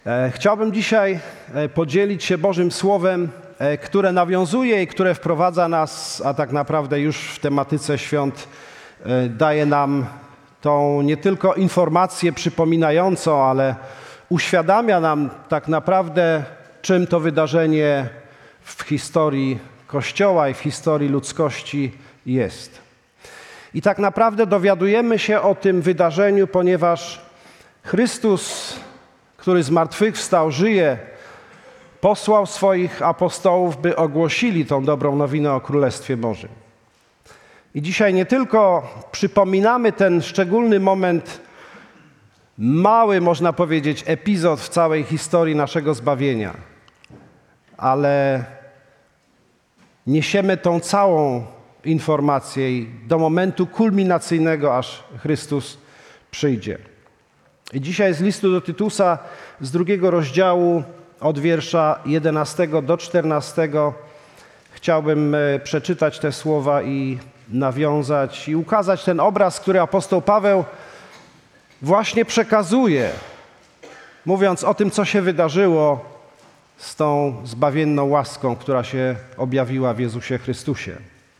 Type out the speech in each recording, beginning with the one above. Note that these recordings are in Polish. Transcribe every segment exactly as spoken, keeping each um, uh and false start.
Chciałbym dzisiaj podzielić się Bożym Słowem, które nawiązuje i które wprowadza nas, a tak naprawdę już w tematyce świąt daje nam tą nie tylko informację przypominającą, ale uświadamia nam tak naprawdę, czym to wydarzenie w historii Kościoła i w historii ludzkości jest. I tak naprawdę dowiadujemy się o tym wydarzeniu, ponieważ Chrystus, który zmartwychwstał, żyje, posłał swoich apostołów, by ogłosili tą dobrą nowinę o Królestwie Bożym. I dzisiaj nie tylko przypominamy ten szczególny moment, mały, można powiedzieć, epizod w całej historii naszego zbawienia, ale niesiemy tą całą informację do momentu kulminacyjnego, aż Chrystus przyjdzie. I dzisiaj z listu do Tytusa z drugiego rozdziału od wiersza jedenastego do czternastego chciałbym przeczytać te słowa i nawiązać i ukazać ten obraz, który apostoł Paweł właśnie przekazuje, mówiąc o tym, co się wydarzyło z tą zbawienną łaską, która się objawiła w Jezusie Chrystusie.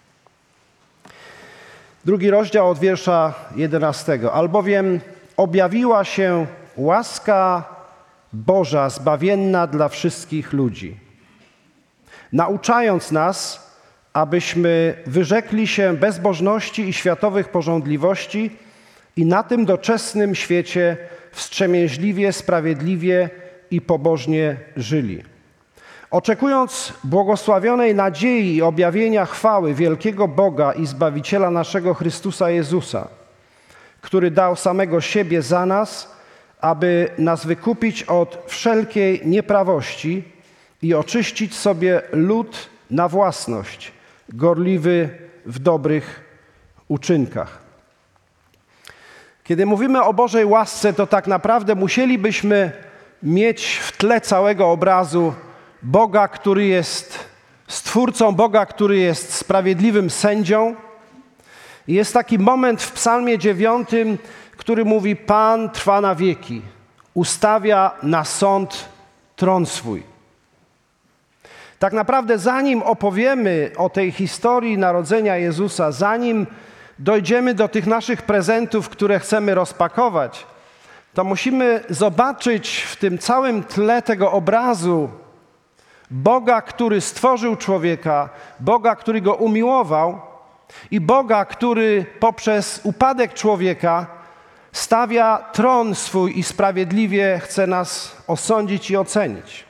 Drugi rozdział od wiersza jedenastego. Albowiem objawiła się łaska Boża zbawienna dla wszystkich ludzi, nauczając nas, abyśmy wyrzekli się bezbożności i światowych pożądliwości i na tym doczesnym świecie wstrzemięźliwie, sprawiedliwie i pobożnie żyli. Oczekując błogosławionej nadziei i objawienia chwały wielkiego Boga i Zbawiciela naszego Chrystusa Jezusa, który dał samego siebie za nas, aby nas wykupić od wszelkiej nieprawości i oczyścić sobie lud na własność, gorliwy w dobrych uczynkach. Kiedy mówimy o Bożej łasce, to tak naprawdę musielibyśmy mieć w tle całego obrazu Boga, który jest Stwórcą, Boga, który jest sprawiedliwym sędzią. I jest taki moment w Psalmie dziewiątym, który mówi: Pan trwa na wieki, ustawia na sąd tron swój. Tak naprawdę zanim opowiemy o tej historii narodzenia Jezusa, zanim dojdziemy do tych naszych prezentów, które chcemy rozpakować, to musimy zobaczyć w tym całym tle tego obrazu Boga, który stworzył człowieka, Boga, który go umiłował i Boga, który poprzez upadek człowieka stawia tron swój i sprawiedliwie chce nas osądzić i ocenić.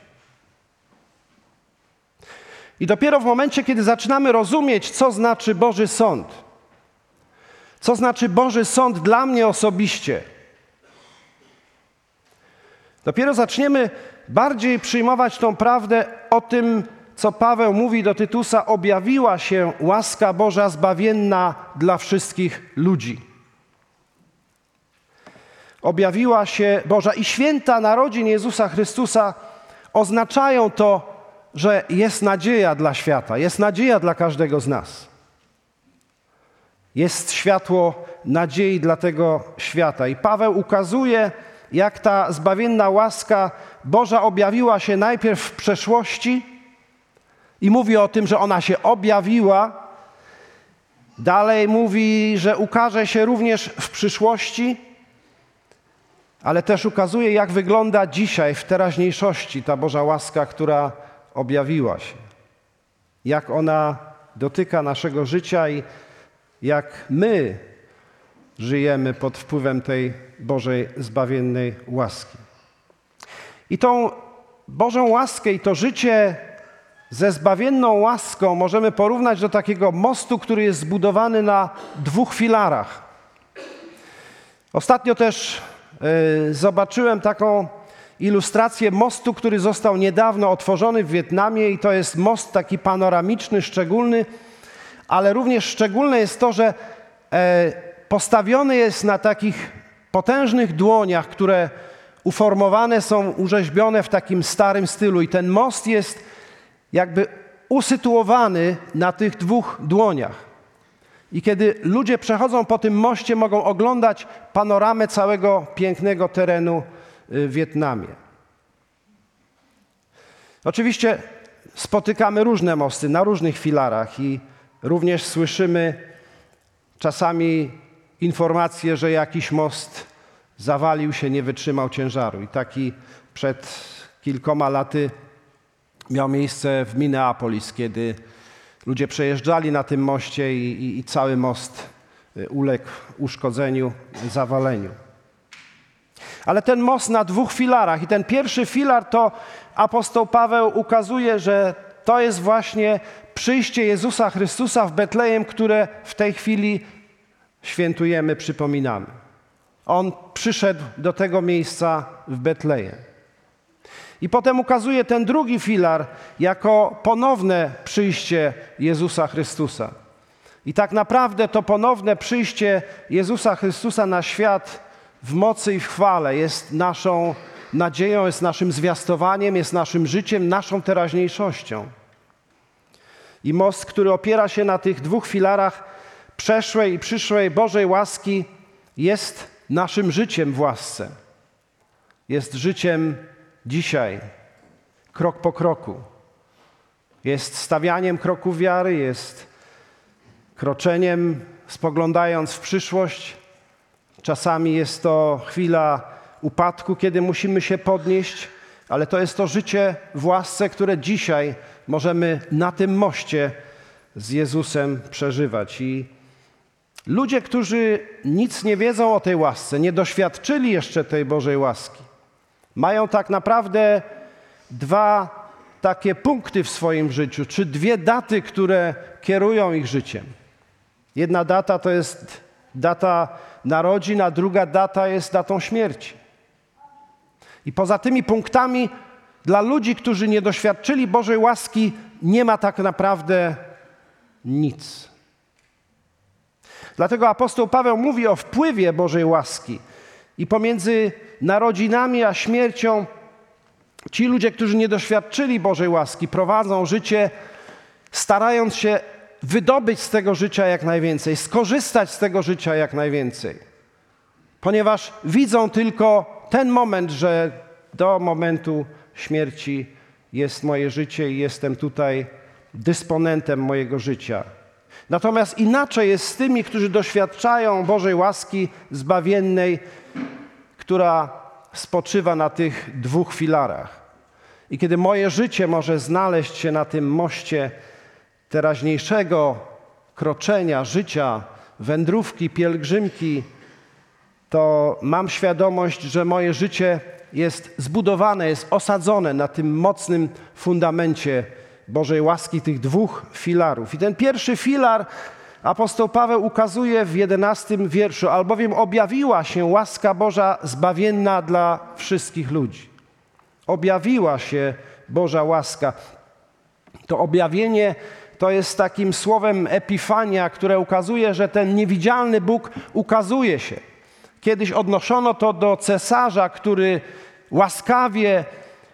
I dopiero w momencie, kiedy zaczynamy rozumieć, co znaczy Boży Sąd, co znaczy Boży Sąd dla mnie osobiście, dopiero zaczniemy bardziej przyjmować tą prawdę o tym, co Paweł mówi do Tytusa: objawiła się łaska Boża zbawienna dla wszystkich ludzi. Objawiła się Boża i święta narodzin Jezusa Chrystusa oznaczają to, że jest nadzieja dla świata, jest nadzieja dla każdego z nas. Jest światło nadziei dla tego świata. I Paweł ukazuje, jak ta zbawienna łaska Boża objawiła się najpierw w przeszłości i mówi o tym, że ona się objawiła. Dalej mówi, że ukaże się również w przyszłości, ale też ukazuje, jak wygląda dzisiaj, w teraźniejszości ta Boża łaska, która objawiła się. Jak ona dotyka naszego życia i jak my żyjemy pod wpływem tej Bożej zbawiennej łaski. I tą Bożą łaskę i to życie ze zbawienną łaską możemy porównać do takiego mostu, który jest zbudowany na dwóch filarach. Ostatnio też y, zobaczyłem taką ilustrację mostu, który został niedawno otworzony w Wietnamie i to jest most taki panoramiczny, szczególny, ale również szczególne jest to, że e, postawiony jest na takich potężnych dłoniach, które uformowane są, urzeźbione w takim starym stylu i ten most jest jakby usytuowany na tych dwóch dłoniach. I kiedy ludzie przechodzą po tym moście, mogą oglądać panoramę całego pięknego terenu w Wietnamie. Oczywiście spotykamy różne mosty na różnych filarach i również słyszymy czasami informacje, że jakiś most zawalił się, nie wytrzymał ciężaru. I taki przed kilkoma laty miał miejsce w Minneapolis, kiedy ludzie przejeżdżali na tym moście i, i, i cały most uległ uszkodzeniu, zawaleniu. Ale ten most na dwóch filarach i ten pierwszy filar to apostoł Paweł ukazuje, że to jest właśnie przyjście Jezusa Chrystusa w Betlejem, które w tej chwili świętujemy, przypominamy. On przyszedł do tego miejsca w Betlejem. I potem ukazuje ten drugi filar jako ponowne przyjście Jezusa Chrystusa. I tak naprawdę to ponowne przyjście Jezusa Chrystusa na świat w mocy i w chwale jest naszą nadzieją, jest naszym zwiastowaniem, jest naszym życiem, naszą teraźniejszością. I most, który opiera się na tych dwóch filarach przeszłej i przyszłej Bożej łaski, jest naszym życiem w łasce. Jest życiem dzisiaj, krok po kroku. Jest stawianiem kroku wiary, jest kroczeniem, spoglądając w przyszłość. Czasami jest to chwila upadku, kiedy musimy się podnieść, ale to jest to życie w łasce, które dzisiaj możemy na tym moście z Jezusem przeżywać. I ludzie, którzy nic nie wiedzą o tej łasce, nie doświadczyli jeszcze tej Bożej łaski, mają tak naprawdę dwa takie punkty w swoim życiu, czy dwie daty, które kierują ich życiem. Jedna data to jest data narodzin, a druga data jest datą śmierci. I poza tymi punktami dla ludzi, którzy nie doświadczyli Bożej łaski, nie ma tak naprawdę nic. Dlatego apostoł Paweł mówi o wpływie Bożej łaski. I pomiędzy narodzinami a śmiercią ci ludzie, którzy nie doświadczyli Bożej łaski, prowadzą życie, starając się wydobyć z tego życia jak najwięcej, skorzystać z tego życia jak najwięcej. Ponieważ widzą tylko ten moment, że do momentu śmierci jest moje życie i jestem tutaj dysponentem mojego życia. Natomiast inaczej jest z tymi, którzy doświadczają Bożej łaski zbawiennej, która spoczywa na tych dwóch filarach. I kiedy moje życie może znaleźć się na tym moście teraźniejszego kroczenia, życia, wędrówki, pielgrzymki, to mam świadomość, że moje życie jest zbudowane, jest osadzone na tym mocnym fundamencie Bożej łaski, tych dwóch filarów. I ten pierwszy filar apostoł Paweł ukazuje w jedenastym wierszu, albowiem objawiła się łaska Boża zbawienna dla wszystkich ludzi. Objawiła się Boża łaska. To objawienie to jest takim słowem epifania, które ukazuje, że ten niewidzialny Bóg ukazuje się. Kiedyś odnoszono to do cesarza, który łaskawie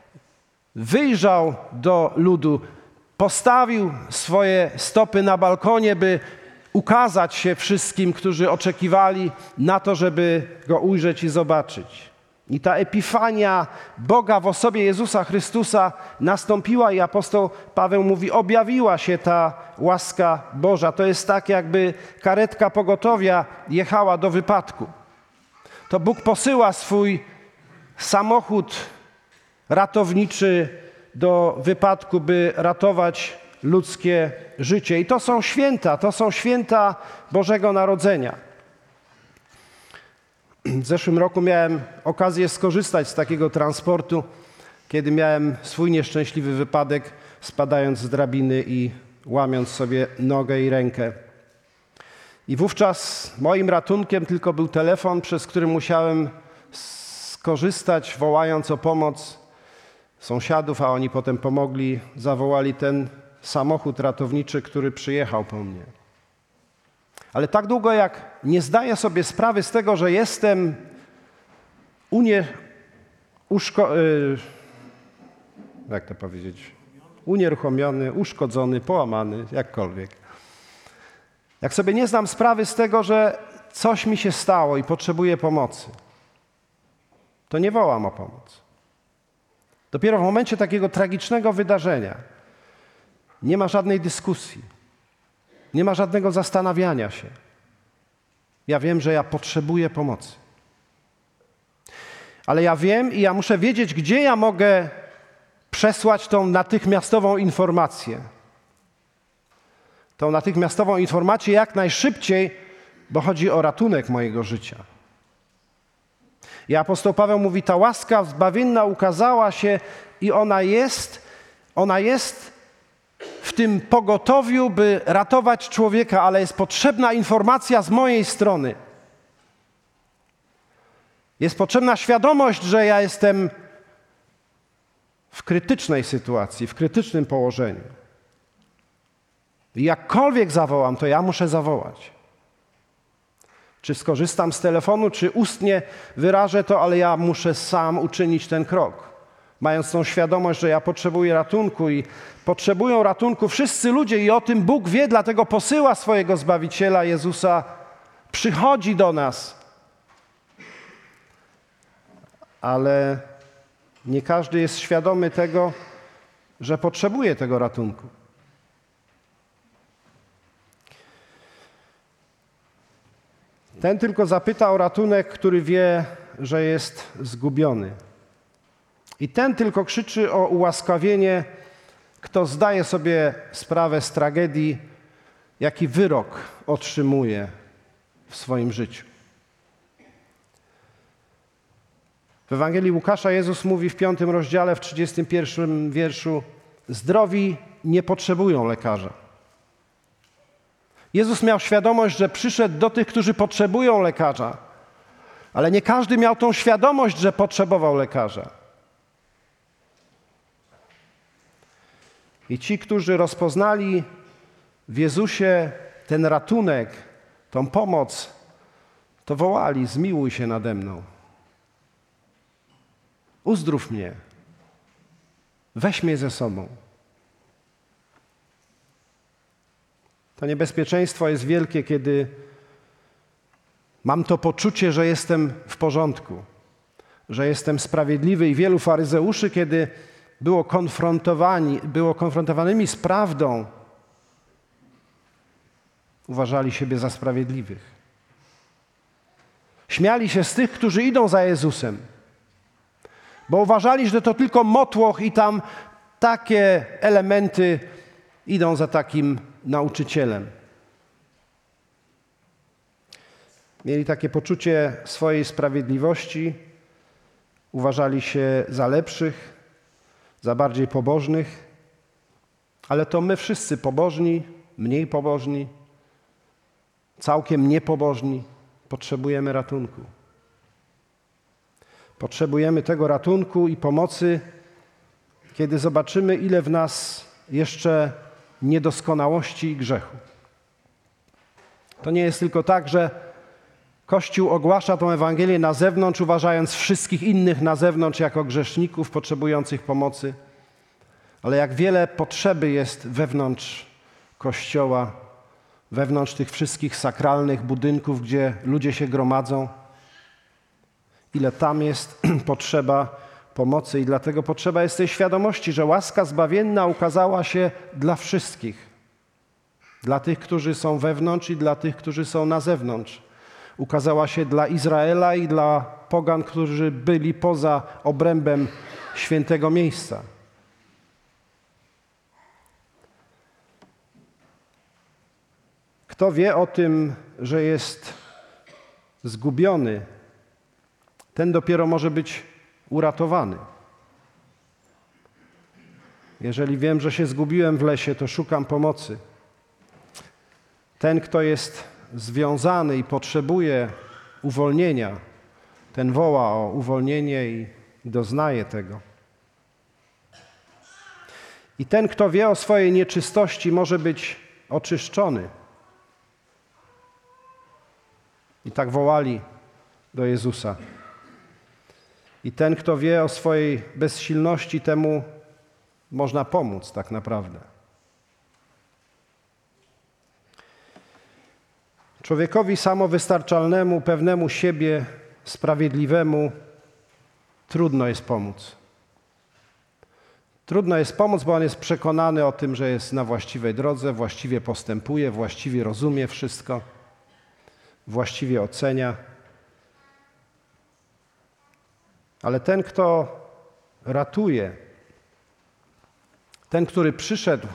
wyjrzał do ludu, postawił swoje stopy na balkonie, by ukazać się wszystkim, którzy oczekiwali na to, żeby Go ujrzeć i zobaczyć. I ta epifania Boga w osobie Jezusa Chrystusa nastąpiła i apostoł Paweł mówi, objawiła się ta łaska Boża. To jest tak, jakby karetka pogotowia jechała do wypadku. To Bóg posyła swój samochód ratowniczy do wypadku, by ratować ludzkie życie. I to są święta, to są święta Bożego Narodzenia. W zeszłym roku miałem okazję skorzystać z takiego transportu, kiedy miałem swój nieszczęśliwy wypadek, spadając z drabiny i łamiąc sobie nogę i rękę. I wówczas moim ratunkiem tylko był telefon, przez który musiałem skorzystać, wołając o pomoc sąsiadów, a oni potem pomogli, zawołali ten samochód ratowniczy, który przyjechał po mnie. Ale tak długo jak nie zdaję sobie sprawy z tego, że jestem unie... Uszko... jak to powiedzieć? Unieruchomiony, uszkodzony, połamany, jakkolwiek. Jak sobie nie zdam sprawy z tego, że coś mi się stało i potrzebuję pomocy, to nie wołam o pomoc. Dopiero w momencie takiego tragicznego wydarzenia nie ma żadnej dyskusji, nie ma żadnego zastanawiania się. Ja wiem, że ja potrzebuję pomocy. Ale ja wiem i ja muszę wiedzieć, gdzie ja mogę przesłać tą natychmiastową informację. Tą natychmiastową informację jak najszybciej, bo chodzi o ratunek mojego życia. I apostoł Paweł mówi, ta łaska zbawienna ukazała się i ona jest, ona jest w tym pogotowiu, by ratować człowieka, ale jest potrzebna informacja z mojej strony. Jest potrzebna świadomość, że ja jestem w krytycznej sytuacji, w krytycznym położeniu. I jakkolwiek zawołam, to ja muszę zawołać. Czy skorzystam z telefonu, czy ustnie wyrażę to, ale ja muszę sam uczynić ten krok. Mając tą świadomość, że ja potrzebuję ratunku i potrzebują ratunku wszyscy ludzie i o tym Bóg wie, dlatego posyła swojego Zbawiciela Jezusa, przychodzi do nas. Ale nie każdy jest świadomy tego, że potrzebuje tego ratunku. Ten tylko zapyta o ratunek, który wie, że jest zgubiony. I ten tylko krzyczy o ułaskawienie, kto zdaje sobie sprawę z tragedii, jaki wyrok otrzymuje w swoim życiu. W Ewangelii Łukasza Jezus mówi w piątym rozdziale, w trzydziestym pierwszym wierszu: zdrowi nie potrzebują lekarza. Jezus miał świadomość, że przyszedł do tych, którzy potrzebują lekarza, ale nie każdy miał tą świadomość, że potrzebował lekarza. I ci, którzy rozpoznali w Jezusie ten ratunek, tą pomoc, to wołali: zmiłuj się nade mną. Uzdrów mnie. Weź mnie ze sobą. To niebezpieczeństwo jest wielkie, kiedy mam to poczucie, że jestem w porządku, że jestem sprawiedliwy, i wielu faryzeuszy, kiedy było konfrontowani, było konfrontowanymi z prawdą, uważali siebie za sprawiedliwych. Śmiali się z tych, którzy idą za Jezusem, bo uważali, że to tylko motłoch i tam takie elementy idą za takim nauczycielem. Mieli takie poczucie swojej sprawiedliwości, uważali się za lepszych, za bardziej pobożnych, ale to my wszyscy pobożni, mniej pobożni, całkiem niepobożni potrzebujemy ratunku. Potrzebujemy tego ratunku i pomocy, kiedy zobaczymy, ile w nas jeszcze niedoskonałości i grzechu. To nie jest tylko tak, że Kościół ogłasza tę Ewangelię na zewnątrz, uważając wszystkich innych na zewnątrz jako grzeszników potrzebujących pomocy, ale jak wiele potrzeby jest wewnątrz Kościoła, wewnątrz tych wszystkich sakralnych budynków, gdzie ludzie się gromadzą, ile tam jest potrzeba pomocy, i dlatego potrzeba jest tej świadomości, że łaska zbawienna ukazała się dla wszystkich. Dla tych, którzy są wewnątrz, i dla tych, którzy są na zewnątrz. Ukazała się dla Izraela i dla pogan, którzy byli poza obrębem świętego miejsca. Kto wie o tym, że jest zgubiony, ten dopiero może być uratowany. Jeżeli wiem, że się zgubiłem w lesie, to szukam pomocy. Ten, kto jest związany i potrzebuje uwolnienia, ten woła o uwolnienie i doznaje tego. I ten, kto wie o swojej nieczystości, może być oczyszczony. I tak wołali do Jezusa. I ten, kto wie o swojej bezsilności, temu można pomóc tak naprawdę. Człowiekowi samowystarczalnemu, pewnemu siebie, sprawiedliwemu trudno jest pomóc. Trudno jest pomóc, bo on jest przekonany o tym, że jest na właściwej drodze, właściwie postępuje, właściwie rozumie wszystko, właściwie ocenia. Ale ten, kto ratuje, ten, który przyszedł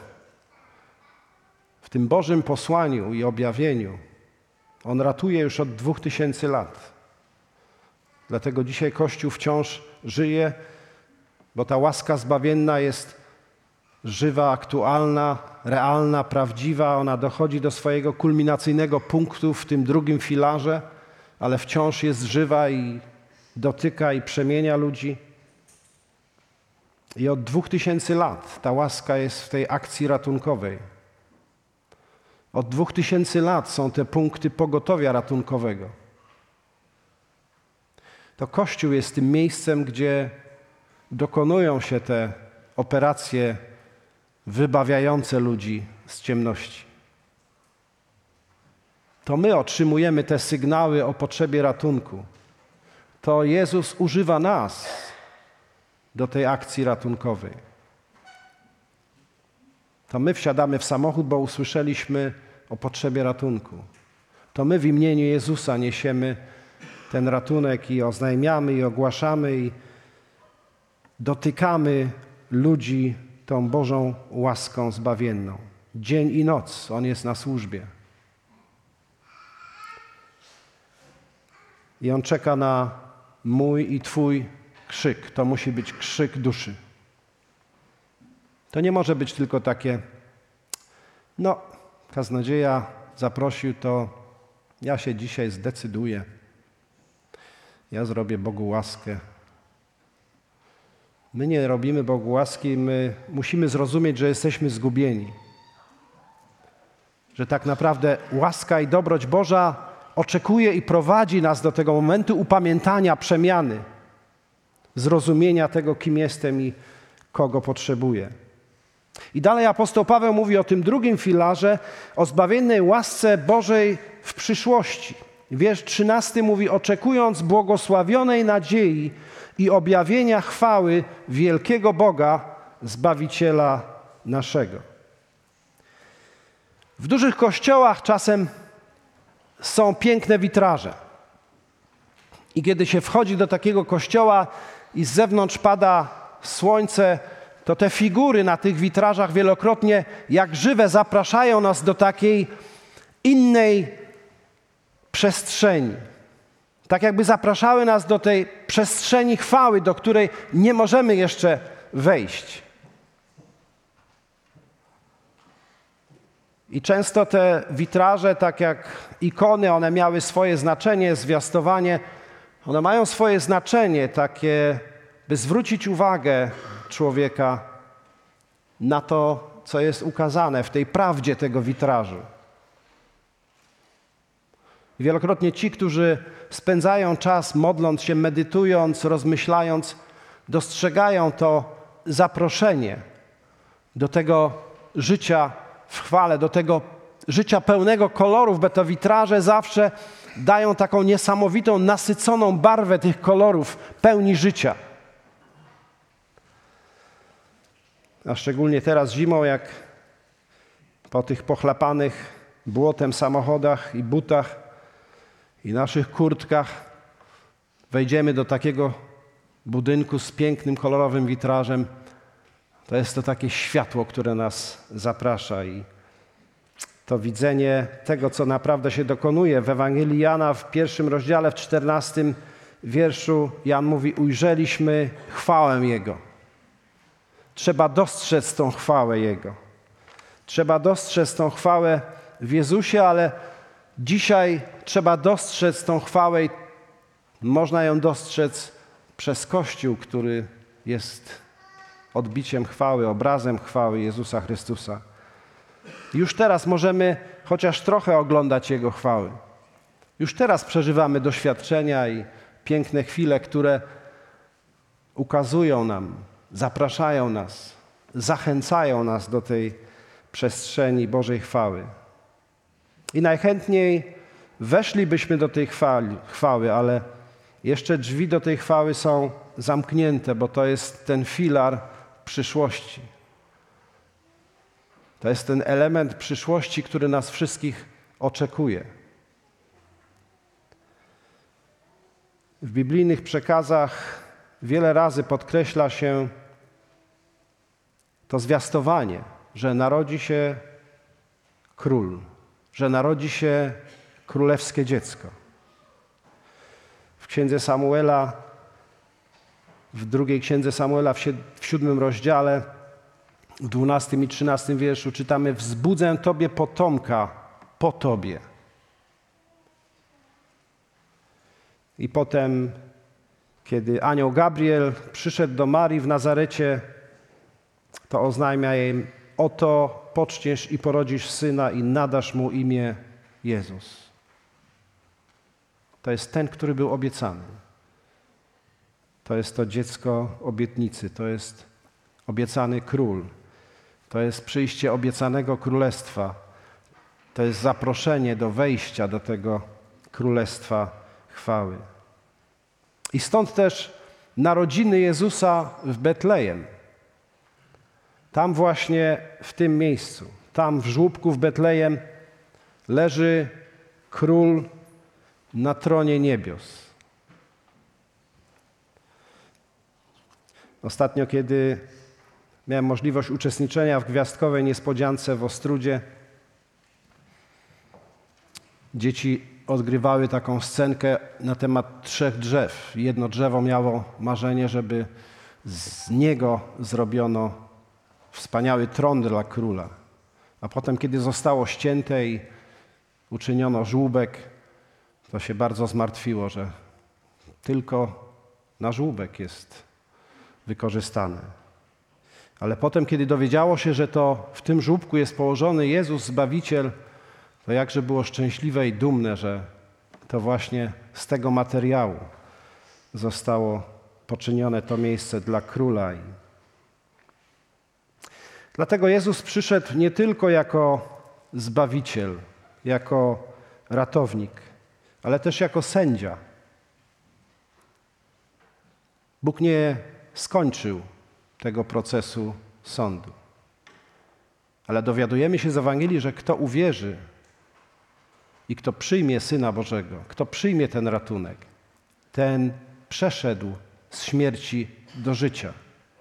w tym Bożym posłaniu i objawieniu, on ratuje już od dwóch tysięcy lat. Dlatego dzisiaj Kościół wciąż żyje, bo ta łaska zbawienna jest żywa, aktualna, realna, prawdziwa. Ona dochodzi do swojego kulminacyjnego punktu w tym drugim filarze, ale wciąż jest żywa i dotyka i przemienia ludzi. I od dwóch tysięcy lat ta łaska jest w tej akcji ratunkowej. Od dwóch tysięcy lat są te punkty pogotowia ratunkowego. To Kościół jest tym miejscem, gdzie dokonują się te operacje wybawiające ludzi z ciemności. To my otrzymujemy te sygnały o potrzebie ratunku. To Jezus używa nas do tej akcji ratunkowej. To my wsiadamy w samochód, bo usłyszeliśmy o potrzebie ratunku. To my w imieniu Jezusa niesiemy ten ratunek i oznajmiamy i ogłaszamy i dotykamy ludzi tą Bożą łaską zbawienną. Dzień i noc On jest na służbie. I On czeka na mój i Twój krzyk. To musi być krzyk duszy. To nie może być tylko takie, no, kaznodzieja zaprosił, to ja się dzisiaj zdecyduję. Ja zrobię Bogu łaskę. My nie robimy Bogu łaski, my musimy zrozumieć, że jesteśmy zgubieni. Że tak naprawdę łaska i dobroć Boża oczekuje i prowadzi nas do tego momentu upamiętania, przemiany, zrozumienia tego, kim jestem i kogo potrzebuję. I dalej apostoł Paweł mówi o tym drugim filarze, o zbawiennej łasce Bożej w przyszłości. Wiersz trzynasty mówi, oczekując błogosławionej nadziei i objawienia chwały wielkiego Boga, Zbawiciela naszego. W dużych kościołach czasem są piękne witraże. I kiedy się wchodzi do takiego kościoła i z zewnątrz pada słońce, to te figury na tych witrażach wielokrotnie jak żywe zapraszają nas do takiej innej przestrzeni. Tak jakby zapraszały nas do tej przestrzeni chwały, do której nie możemy jeszcze wejść. I często te witraże, tak jak ikony, one miały swoje znaczenie, zwiastowanie. One mają swoje znaczenie takie, by zwrócić uwagę człowieka na to, co jest ukazane w tej prawdzie tego witrażu. I wielokrotnie ci, którzy spędzają czas modląc się, medytując, rozmyślając, dostrzegają to zaproszenie do tego życia w chwale, do tego życia pełnego kolorów, bo te witraże zawsze dają taką niesamowitą, nasyconą barwę tych kolorów, pełni życia. A szczególnie teraz zimą, jak po tych pochlapanych błotem samochodach i butach i naszych kurtkach wejdziemy do takiego budynku z pięknym, kolorowym witrażem, to jest to takie światło, które nas zaprasza i to widzenie tego, co naprawdę się dokonuje. W Ewangelii Jana w pierwszym rozdziale, w czternastym wierszu Jan mówi, ujrzeliśmy chwałę Jego. Trzeba dostrzec tą chwałę Jego. Trzeba dostrzec tą chwałę w Jezusie, ale dzisiaj trzeba dostrzec tą chwałę i można ją dostrzec przez Kościół, który jest odbiciem chwały, obrazem chwały Jezusa Chrystusa. Już teraz możemy chociaż trochę oglądać Jego chwały. Już teraz przeżywamy doświadczenia i piękne chwile, które ukazują nam, zapraszają nas, zachęcają nas do tej przestrzeni Bożej chwały. I najchętniej weszlibyśmy do tej chwały, chwały, ale jeszcze drzwi do tej chwały są zamknięte, bo to jest ten filar przyszłości. To jest ten element przyszłości, który nas wszystkich oczekuje. W biblijnych przekazach wiele razy podkreśla się to zwiastowanie, że narodzi się król, że narodzi się królewskie dziecko. W księdze Samuela, w drugiej księdze Samuela, w siódmym rozdziale, w dwunastym i trzynastym wierszu czytamy: wzbudzę Tobie potomka po Tobie. I potem, kiedy anioł Gabriel przyszedł do Marii w Nazarecie, to oznajmia jej: oto poczniesz i porodzisz syna i nadasz mu imię Jezus. To jest ten, który był obiecany. To jest to dziecko obietnicy, to jest obiecany król. To jest przyjście obiecanego królestwa. To jest zaproszenie do wejścia do tego królestwa chwały. I stąd też narodziny Jezusa w Betlejem. Tam właśnie, w tym miejscu, tam w żłóbku w Betlejem leży król na tronie niebios. Ostatnio, kiedy miałem możliwość uczestniczenia w gwiazdkowej niespodziance w Ostródzie, dzieci odgrywały taką scenkę na temat trzech drzew. Jedno drzewo miało marzenie, żeby z niego zrobiono wspaniały tron dla króla. A potem, kiedy zostało ścięte i uczyniono żłóbek, to się bardzo zmartwiło, że tylko na żłóbek jest wykorzystane. Ale potem, kiedy dowiedziało się, że to w tym żłóbku jest położony Jezus Zbawiciel, to jakże było szczęśliwe i dumne, że to właśnie z tego materiału zostało poczynione to miejsce dla króla. Dlatego Jezus przyszedł nie tylko jako Zbawiciel, jako ratownik, ale też jako sędzia. Bóg nie skończył tego procesu sądu. Ale dowiadujemy się z Ewangelii, że kto uwierzy i kto przyjmie Syna Bożego, kto przyjmie ten ratunek, ten przeszedł z śmierci do życia.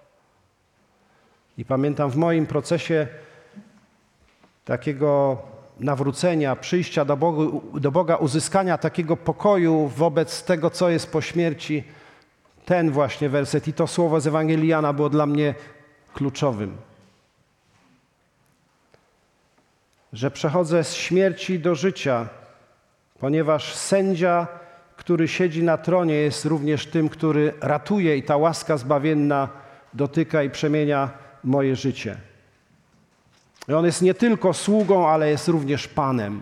I pamiętam w moim procesie takiego nawrócenia, przyjścia do Boga, do Boga, uzyskania takiego pokoju wobec tego, co jest po śmierci, ten właśnie werset i to słowo z Ewangelii Jana było dla mnie kluczowym. Że przechodzę z śmierci do życia, ponieważ sędzia, który siedzi na tronie, jest również tym, który ratuje i ta łaska zbawienna dotyka i przemienia moje życie. I on jest nie tylko sługą, ale jest również Panem.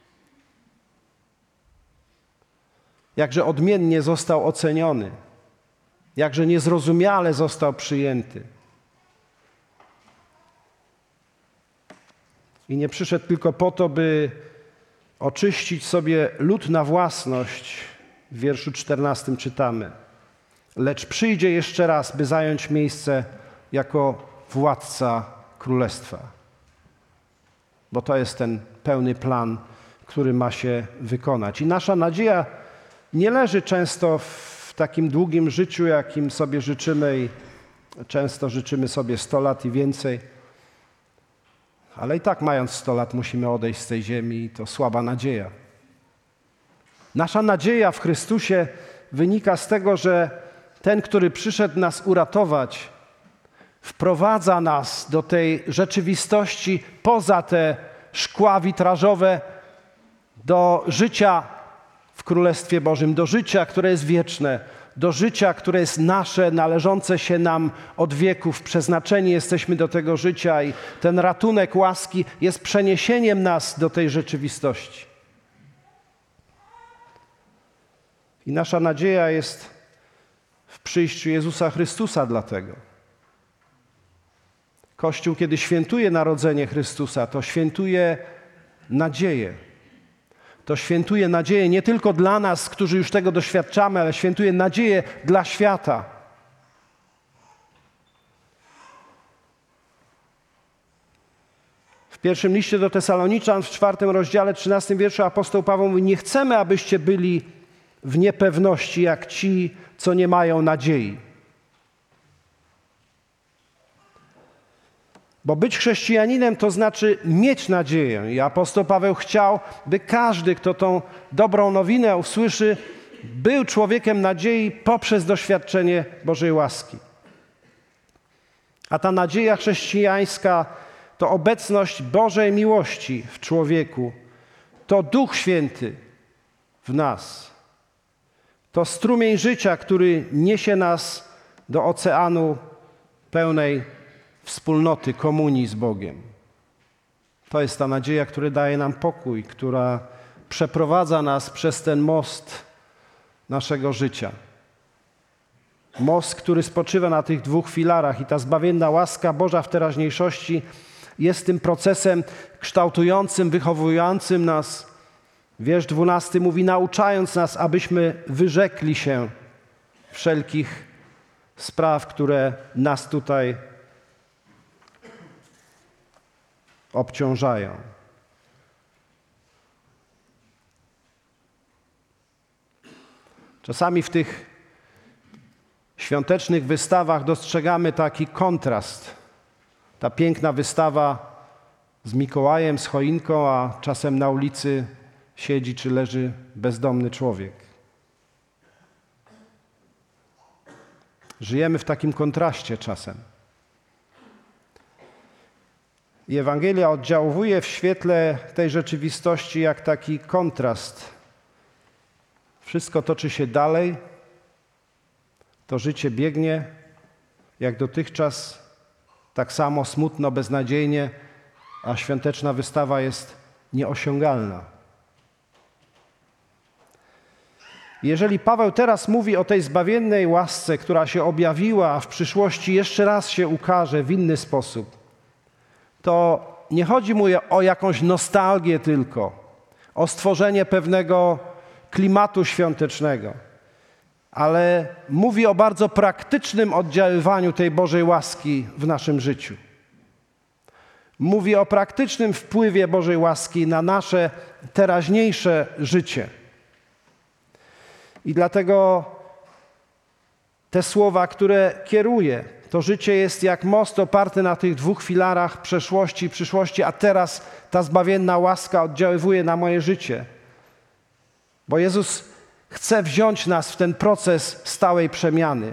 Jakże odmiennie został oceniony, jakże niezrozumiale został przyjęty. I nie przyszedł tylko po to, by oczyścić sobie lud na własność. W wierszu czternastym czytamy: lecz przyjdzie jeszcze raz, by zająć miejsce jako władca królestwa. Bo to jest ten pełny plan, który ma się wykonać. I nasza nadzieja nie leży często w takim długim życiu, jakim sobie życzymy i często życzymy sobie sto lat i więcej. Ale i tak mając sto lat musimy odejść z tej ziemi i to słaba nadzieja. Nasza nadzieja w Chrystusie wynika z tego, że ten, który przyszedł nas uratować, wprowadza nas do tej rzeczywistości poza te szkła witrażowe, do życia w Królestwie Bożym, do życia, które jest wieczne, do życia, które jest nasze, należące się nam od wieków. Przeznaczeni jesteśmy do tego życia i ten ratunek łaski jest przeniesieniem nas do tej rzeczywistości. I nasza nadzieja jest w przyjściu Jezusa Chrystusa dlatego. Kościół, kiedy świętuje narodzenie Chrystusa, to świętuje nadzieję. To świętuje nadzieję nie tylko dla nas, którzy już tego doświadczamy, ale świętuje nadzieję dla świata. pierwszym liście do Tesaloniczan w czwartym rozdziale, trzynastym wierszu apostoł Paweł mówi: nie chcemy, abyście byli w niepewności jak ci, co nie mają nadziei. Bo być chrześcijaninem to znaczy mieć nadzieję. I apostoł Paweł chciał, by każdy, kto tą dobrą nowinę usłyszy, był człowiekiem nadziei poprzez doświadczenie Bożej łaski. A ta nadzieja chrześcijańska to obecność Bożej miłości w człowieku. To Duch Święty w nas. To strumień życia, który niesie nas do oceanu pełnej wspólnoty, komunii z Bogiem. To jest ta nadzieja, która daje nam pokój, która przeprowadza nas przez ten most naszego życia. Most, który spoczywa na tych dwóch filarach i ta zbawienna łaska Boża w teraźniejszości jest tym procesem kształtującym, wychowującym nas. Wiersz dwunasty mówi: nauczając nas, abyśmy wyrzekli się wszelkich spraw, które nas tutaj obciążają. Czasami w tych świątecznych wystawach dostrzegamy taki kontrast. Ta piękna wystawa z Mikołajem, z choinką, a czasem na ulicy siedzi czy leży bezdomny człowiek. Żyjemy w takim kontraście czasem. I Ewangelia oddziałuje w świetle tej rzeczywistości jak taki kontrast. Wszystko toczy się dalej, to życie biegnie jak dotychczas, tak samo smutno, beznadziejnie, a świąteczna wystawa jest nieosiągalna. Jeżeli Paweł teraz mówi o tej zbawiennej łasce, która się objawiła, a w przyszłości jeszcze raz się ukaże w inny sposób, to nie chodzi mu o jakąś nostalgię tylko, o stworzenie pewnego klimatu świątecznego, ale mówi o bardzo praktycznym oddziaływaniu tej Bożej łaski w naszym życiu. Mówi o praktycznym wpływie Bożej łaski na nasze teraźniejsze życie. I dlatego te słowa, które kieruje, to życie jest jak most oparty na tych dwóch filarach przeszłości i przyszłości, a teraz ta zbawienna łaska oddziaływuje na moje życie. Bo Jezus chce wziąć nas w ten proces stałej przemiany.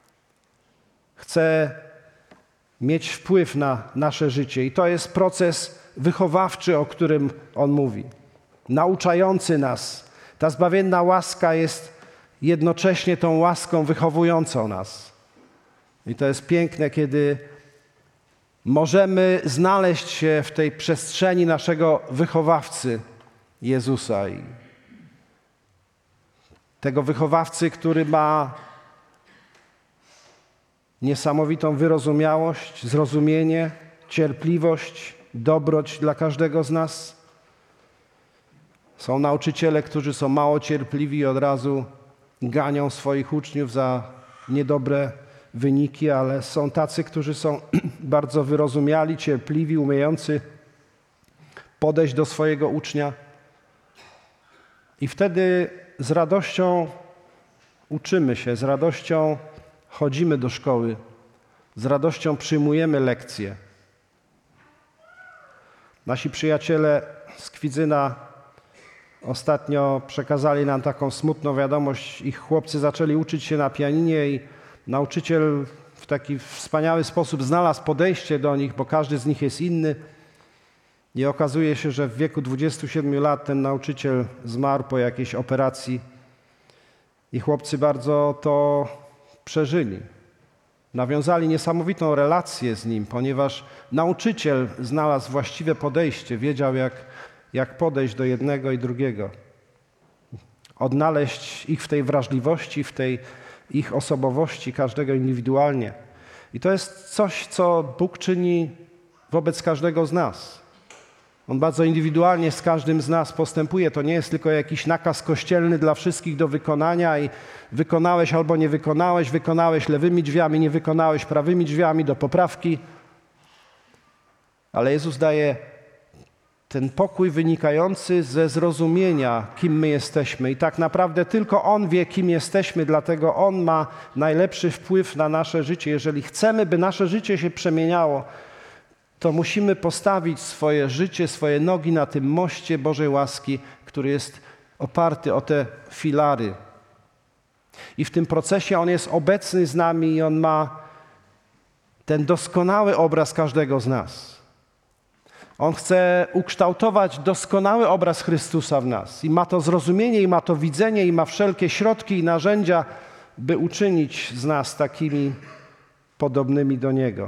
Chce mieć wpływ na nasze życie. I to jest proces wychowawczy, o którym On mówi. Nauczający nas. Ta zbawienna łaska jest jednocześnie tą łaską wychowującą nas. I to jest piękne, kiedy możemy znaleźć się w tej przestrzeni naszego wychowawcy Jezusa. I tego wychowawcy, który ma niesamowitą wyrozumiałość, zrozumienie, cierpliwość, dobroć dla każdego z nas. Są nauczyciele, którzy są mało cierpliwi i od razu ganią swoich uczniów za niedobre wyniki, ale są tacy, którzy są bardzo wyrozumiali, cierpliwi, umiejący podejść do swojego ucznia. I wtedy z radością uczymy się, z radością chodzimy do szkoły, z radością przyjmujemy lekcje. Nasi przyjaciele z Kwidzyna ostatnio przekazali nam taką smutną wiadomość. Ich chłopcy zaczęli uczyć się na pianinie i nauczyciel w taki wspaniały sposób znalazł podejście do nich, bo każdy z nich jest inny. I okazuje się, że w wieku dwudziestu siedmiu lat ten nauczyciel zmarł po jakiejś operacji i chłopcy bardzo to przeżyli. Nawiązali niesamowitą relację z nim, ponieważ nauczyciel znalazł właściwe podejście, wiedział jak, jak podejść do jednego i drugiego. Odnaleźć ich w tej wrażliwości, w tej ich osobowości, każdego indywidualnie. I to jest coś, co Bóg czyni wobec każdego z nas. On bardzo indywidualnie z każdym z nas postępuje. To nie jest tylko jakiś nakaz kościelny dla wszystkich do wykonania i wykonałeś albo nie wykonałeś, wykonałeś lewymi drzwiami, nie wykonałeś prawymi drzwiami do poprawki. Ale Jezus daje ten pokój wynikający ze zrozumienia, kim my jesteśmy. I tak naprawdę tylko On wie, kim jesteśmy, dlatego On ma najlepszy wpływ na nasze życie. Jeżeli chcemy, by nasze życie się przemieniało, to musimy postawić swoje życie, swoje nogi na tym moście Bożej łaski, który jest oparty o te filary. I w tym procesie On jest obecny z nami i On ma ten doskonały obraz każdego z nas. On chce ukształtować doskonały obraz Chrystusa w nas. I ma to zrozumienie, i ma to widzenie, i ma wszelkie środki i narzędzia, by uczynić z nas takimi podobnymi do Niego.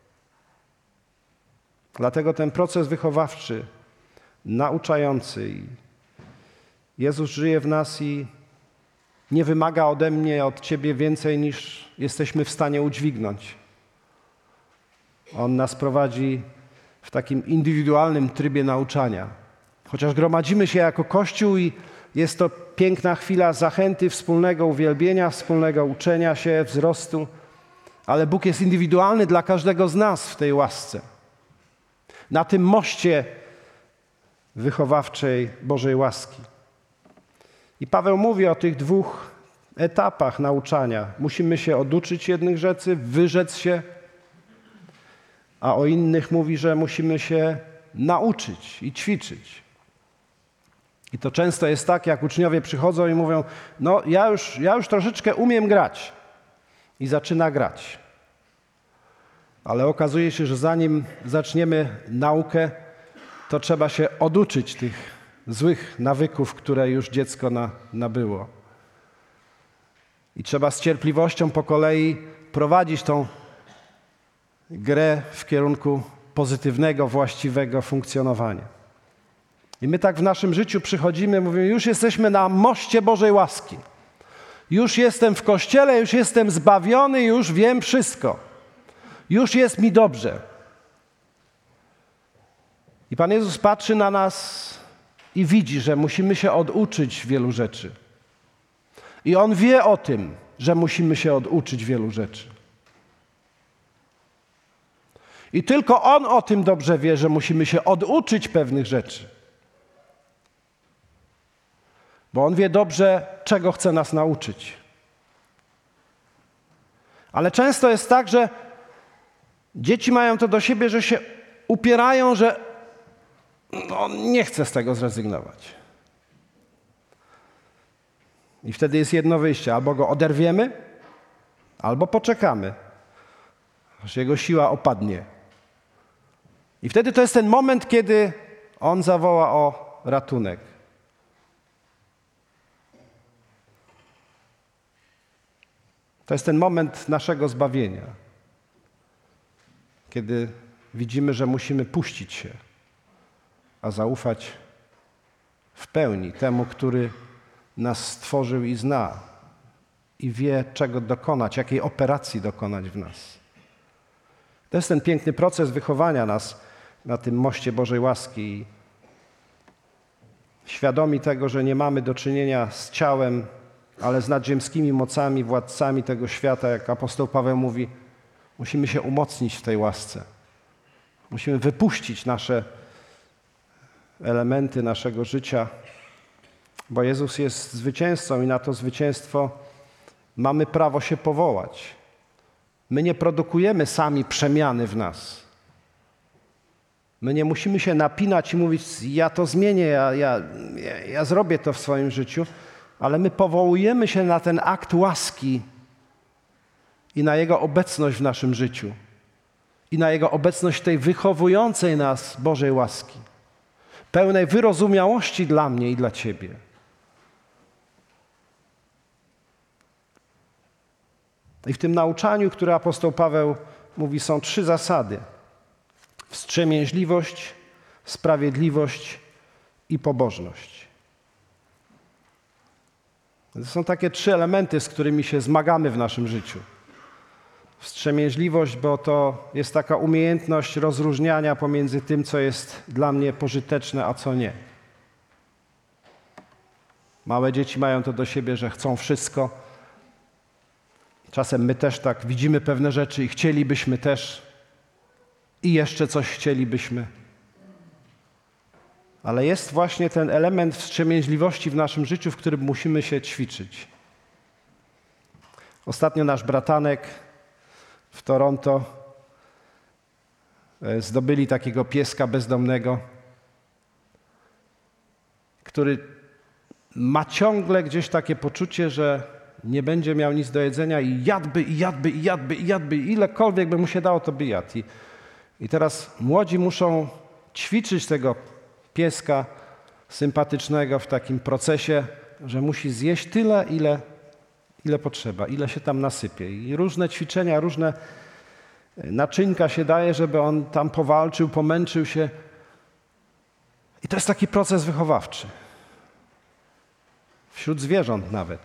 Dlatego ten proces wychowawczy, nauczający. Jezus żyje w nas i nie wymaga ode mnie, od Ciebie więcej, niż jesteśmy w stanie udźwignąć. On nas prowadzi w takim indywidualnym trybie nauczania. Chociaż gromadzimy się jako Kościół i jest to piękna chwila zachęty, wspólnego uwielbienia, wspólnego uczenia się, wzrostu, ale Bóg jest indywidualny dla każdego z nas w tej łasce. Na tym moście wychowawczej Bożej łaski. I Paweł mówi o tych dwóch etapach nauczania. Musimy się oduczyć jednych rzeczy, wyrzec się, a o innych mówi, że musimy się nauczyć i ćwiczyć. I to często jest tak, jak uczniowie przychodzą i mówią, no ja już, ja już troszeczkę umiem grać. I zaczyna grać. Ale okazuje się, że zanim zaczniemy naukę, to trzeba się oduczyć tych złych nawyków, które już dziecko na, nabyło. I trzeba z cierpliwością po kolei prowadzić tą grę w kierunku pozytywnego, właściwego funkcjonowania. I my tak w naszym życiu przychodzimy, mówimy, już jesteśmy na moście Bożej łaski. Już jestem w Kościele, już jestem zbawiony, już wiem wszystko. Już jest mi dobrze. I Pan Jezus patrzy na nas i widzi, że musimy się oduczyć wielu rzeczy. I On wie o tym, że musimy się oduczyć wielu rzeczy. I tylko On o tym dobrze wie, że musimy się oduczyć pewnych rzeczy. Bo On wie dobrze, czego chce nas nauczyć. Ale często jest tak, że dzieci mają to do siebie, że się upierają, że no, nie chce z tego zrezygnować. I wtedy jest jedno wyjście. Albo go oderwiemy, albo poczekamy, aż jego siła opadnie. I wtedy to jest ten moment, kiedy on zawoła o ratunek. To jest ten moment naszego zbawienia, kiedy widzimy, że musimy puścić się, a zaufać w pełni temu, który nas stworzył i zna i wie, czego dokonać, jakiej operacji dokonać w nas. To jest ten piękny proces wychowania nas na tym moście Bożej łaski. Świadomi tego, że nie mamy do czynienia z ciałem, ale z nadziemskimi mocami, władcami tego świata, jak apostoł Paweł mówi, musimy się umocnić w tej łasce. Musimy wypuścić nasze elementy naszego życia, bo Jezus jest zwycięzcą i na to zwycięstwo mamy prawo się powołać. My nie produkujemy sami przemiany w nas. My nie musimy się napinać i mówić, ja to zmienię, ja, ja, ja, ja zrobię to w swoim życiu, ale my powołujemy się na ten akt łaski i na Jego obecność w naszym życiu i na Jego obecność tej wychowującej nas Bożej łaski, pełnej wyrozumiałości dla mnie i dla Ciebie. I w tym nauczaniu, które apostoł Paweł mówi, są trzy zasady. Wstrzemięźliwość, sprawiedliwość i pobożność. To są takie trzy elementy, z którymi się zmagamy w naszym życiu. Wstrzemięźliwość, bo to jest taka umiejętność rozróżniania pomiędzy tym, co jest dla mnie pożyteczne, a co nie. Małe dzieci mają to do siebie, że chcą wszystko. Czasem my też tak widzimy pewne rzeczy i chcielibyśmy też i jeszcze coś chcielibyśmy. Ale jest właśnie ten element wstrzemięźliwości w naszym życiu, w którym musimy się ćwiczyć. Ostatnio nasz bratanek w Toronto zdobyli takiego pieska bezdomnego, który ma ciągle gdzieś takie poczucie, że nie będzie miał nic do jedzenia i jadłby, i jadłby, i jadłby, i jadłby, ilekolwiek by mu się dało, to by jadł. I, i teraz młodzi muszą ćwiczyć tego pieska sympatycznego w takim procesie, że musi zjeść tyle, ile, ile potrzeba, ile się tam nasypie. I różne ćwiczenia, różne naczynka się daje, żeby on tam powalczył, pomęczył się. I to jest taki proces wychowawczy. Wśród zwierząt nawet.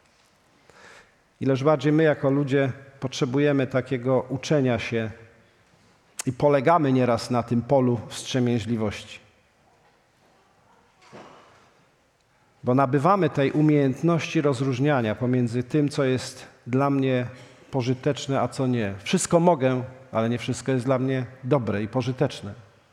Ileż bardziej my jako ludzie potrzebujemy takiego uczenia się i polegamy nieraz na tym polu wstrzemięźliwości. Bo nabywamy tej umiejętności rozróżniania pomiędzy tym, co jest dla mnie pożyteczne, a co nie. Wszystko mogę, ale nie wszystko jest dla mnie dobre i pożyteczne.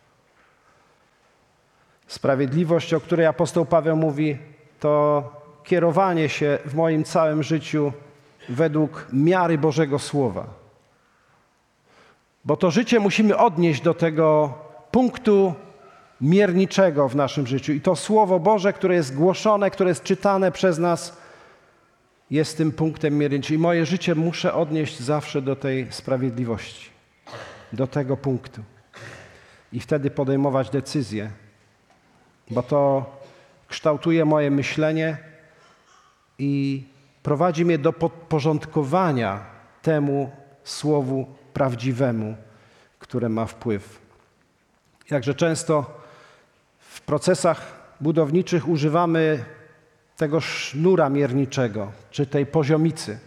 Sprawiedliwość, o której apostoł Paweł mówi, to kierowanie się w moim całym życiu według miary Bożego Słowa. Bo to życie musimy odnieść do tego punktu mierniczego w naszym życiu. I to Słowo Boże, które jest głoszone, które jest czytane przez nas, jest tym punktem mierniczym. I moje życie muszę odnieść zawsze do tej sprawiedliwości, do tego punktu. I wtedy podejmować decyzje, bo to kształtuje moje myślenie i prowadzi mnie do podporządkowania temu Słowu prawdziwemu, które ma wpływ. Jakże często w procesach budowniczych używamy tego sznura mierniczego, czy tej poziomicy.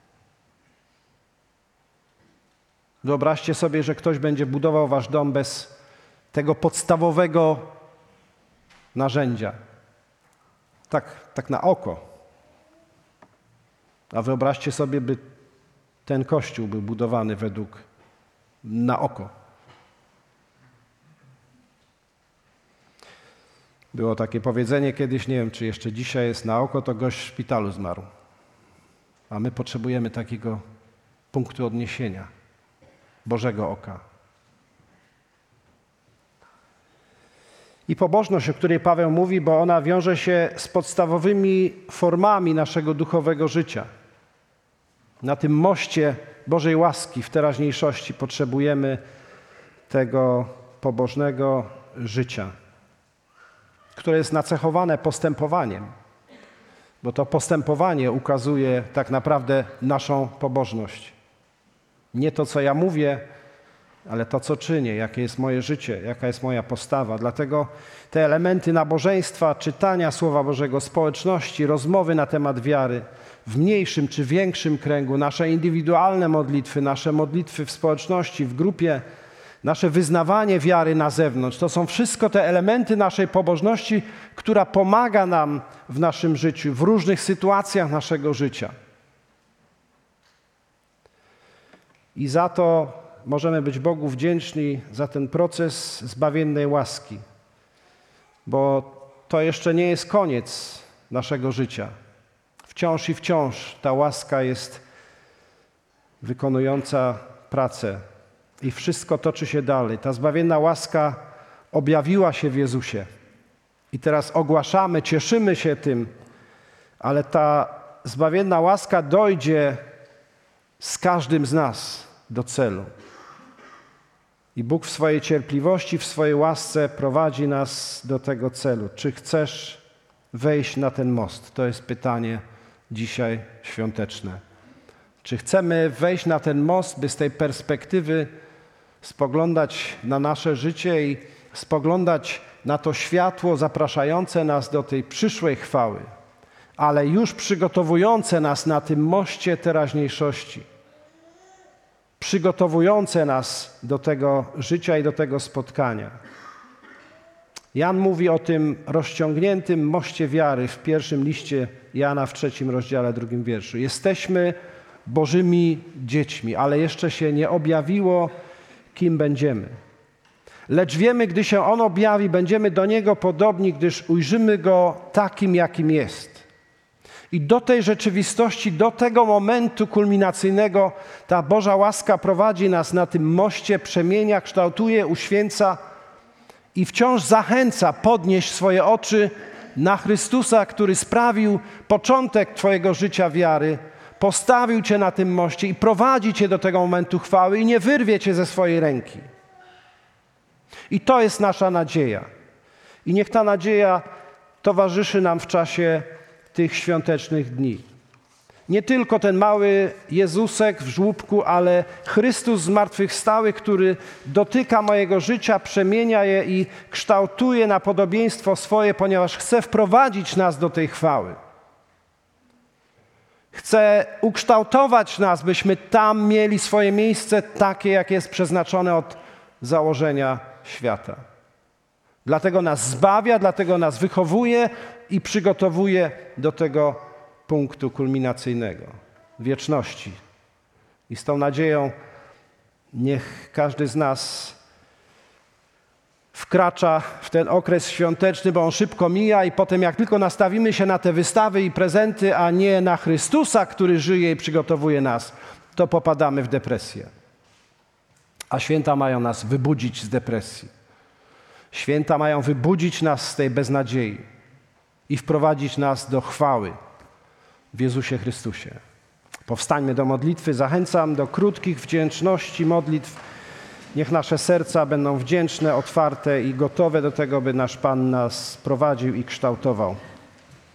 Wyobraźcie sobie, że ktoś będzie budował wasz dom bez tego podstawowego narzędzia. Tak, tak na oko. A wyobraźcie sobie, by ten kościół był budowany według na oko. Było takie powiedzenie kiedyś, nie wiem, czy jeszcze dzisiaj jest, na oko to gość w szpitalu zmarł. A my potrzebujemy takiego punktu odniesienia, Bożego oka. I pobożność, o której Paweł mówi, bo ona wiąże się z podstawowymi formami naszego duchowego życia. Na tym moście Bożej łaski w teraźniejszości potrzebujemy tego pobożnego życia, które jest nacechowane postępowaniem, bo to postępowanie ukazuje tak naprawdę naszą pobożność. Nie to, co ja mówię, ale to, co czynię, jakie jest moje życie, jaka jest moja postawa. Dlatego te elementy nabożeństwa, czytania Słowa Bożego, społeczności, rozmowy na temat wiary w mniejszym czy większym kręgu, nasze indywidualne modlitwy, nasze modlitwy w społeczności, w grupie, nasze wyznawanie wiary na zewnątrz, to są wszystko te elementy naszej pobożności, która pomaga nam w naszym życiu, w różnych sytuacjach naszego życia. I za to możemy być Bogu wdzięczni za ten proces zbawiennej łaski, bo to jeszcze nie jest koniec naszego życia. Wciąż i wciąż ta łaska jest wykonująca pracę i wszystko toczy się dalej. Ta zbawienna łaska objawiła się w Jezusie i teraz ogłaszamy, cieszymy się tym, ale ta zbawienna łaska dojdzie z każdym z nas do celu. I Bóg w swojej cierpliwości, w swojej łasce prowadzi nas do tego celu. Czy chcesz wejść na ten most? To jest pytanie dzisiaj świąteczne. Czy chcemy wejść na ten most, by z tej perspektywy spoglądać na nasze życie i spoglądać na to światło zapraszające nas do tej przyszłej chwały, ale już przygotowujące nas na tym moście teraźniejszości, przygotowujące nas do tego życia i do tego spotkania. Jan mówi o tym rozciągniętym moście wiary w pierwszym liście Jana w trzecim rozdziale, drugim wierszu. Jesteśmy Bożymi dziećmi, ale jeszcze się nie objawiło, kim będziemy. Lecz wiemy, gdy się On objawi, będziemy do Niego podobni, gdyż ujrzymy Go takim, jakim jest. I do tej rzeczywistości, do tego momentu kulminacyjnego ta Boża łaska prowadzi nas na tym moście, przemienia, kształtuje, uświęca i wciąż zachęca podnieść swoje oczy na Chrystusa, który sprawił początek Twojego życia wiary, postawił Cię na tym moście i prowadzi Cię do tego momentu chwały i nie wyrwie Cię ze swojej ręki. I to jest nasza nadzieja. I niech ta nadzieja towarzyszy nam w czasie tych świątecznych dni. Nie tylko ten mały Jezusek w żłóbku, ale Chrystus zmartwychwstały, który dotyka mojego życia, przemienia je i kształtuje na podobieństwo swoje, ponieważ chce wprowadzić nas do tej chwały. Chce ukształtować nas, byśmy tam mieli swoje miejsce takie, jakie jest przeznaczone od założenia świata. Dlatego nas zbawia, dlatego nas wychowuje i przygotowuje do tego punktu kulminacyjnego, wieczności. I z tą nadzieją niech każdy z nas wkracza w ten okres świąteczny, bo on szybko mija i potem jak tylko nastawimy się na te wystawy i prezenty, a nie na Chrystusa, który żyje i przygotowuje nas, to popadamy w depresję. A święta mają nas wybudzić z depresji. Święta mają wybudzić nas z tej beznadziei i wprowadzić nas do chwały w Jezusie Chrystusie. Powstańmy do modlitwy. Zachęcam do krótkich wdzięczności modlitw. Niech nasze serca będą wdzięczne, otwarte i gotowe do tego, by nasz Pan nas prowadził i kształtował.